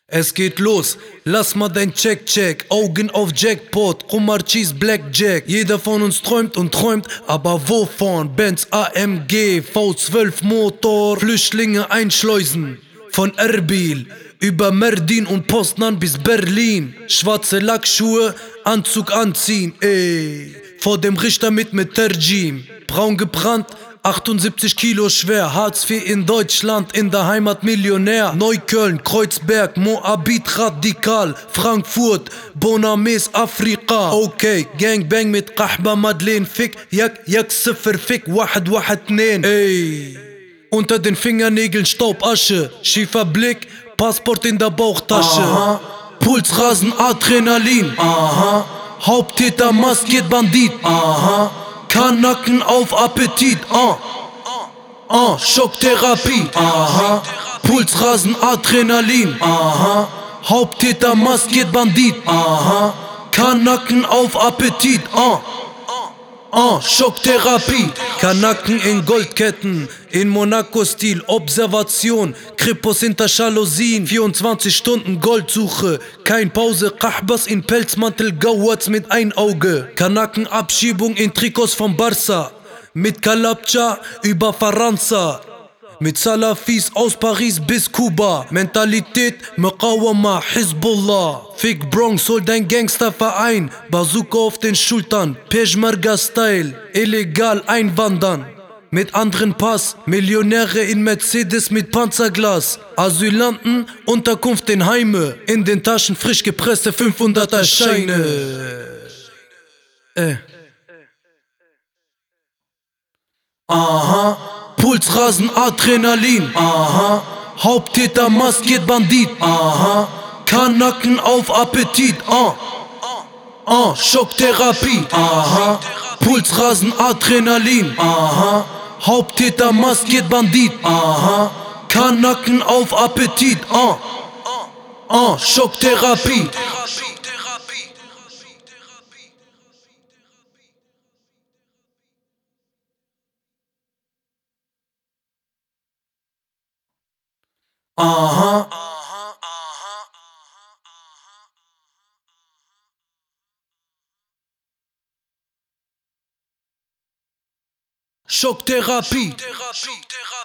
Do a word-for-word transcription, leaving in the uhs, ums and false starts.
Es geht los, lass mal dein Check-Check, Augen auf Jackpot, Omar Cheese Blackjack. Jeder von uns träumt und träumt, aber wovon? Benz A M G, V zwölf Motor, Flüchtlinge einschleusen. Von Erbil über Merdin und Poznan bis Berlin. Schwarze Lackschuhe, Anzug anziehen, ey. Vor dem Richter mit Metergim, braun gebrannt, achtundsiebzig Kilo schwer, Hartz vier in Deutschland, in der Heimat Millionär. Neukölln, Kreuzberg, Moabit radikal, Frankfurt, Bonames Afrika. Okay, Gangbang mit Kahba Madeleine, Fick, Jak, Jak, Ziffer, Fick, Wahad, Wahad, Nen. Ey, unter den Fingernägeln Staub, Asche, schiefer Blick, Passport in der Bauchtasche. Aha. Pulsrasen, Adrenalin. Aha. Haupttäter, maskiert Bandit. Aha. Kanaken auf Appetit, ah, ah, Schocktherapie, aha, Pulsrasen, Adrenalin, aha, Haupttäter, maskiert Bandit, aha, Kanaken auf Appetit, ah, ah, Schocktherapie. Kanaken in Goldketten, in Monaco-Stil, Observation, Krippos hinter Jalousien, vierundzwanzig Stunden Goldsuche, kein Pause, Kahbas in Pelzmantel, Gauwatz mit ein Auge, Kanaken-Abschiebung in Trikots von Barca, mit Kalabcha über Faranza, mit Salafis aus Paris bis Kuba, Mentalität, Muqawama, Hezbollah, Fick Bronx, hol dein Gangsterverein, Bazooka auf den Schultern, Peshmerga-Style, illegal einwandern. Mit anderen Pass, Millionäre in Mercedes mit Panzerglas, Asylanten, Unterkunft in Heime, in den Taschen frisch gepresste fünfhunderter Scheine. Äh. Aha, Pulsrasen, Adrenalin. Aha, Haupttäter, maskiert Bandit. Aha, Kanaken auf Appetit. Ah, ah, Schocktherapie. Aha, Pulsrasen, Adrenalin. Aha, Haupttäter, maskiert Bandit. Aha, Kanaken auf Appetit. Ah, ah, Schocktherapie. Aha. Schocktherapie.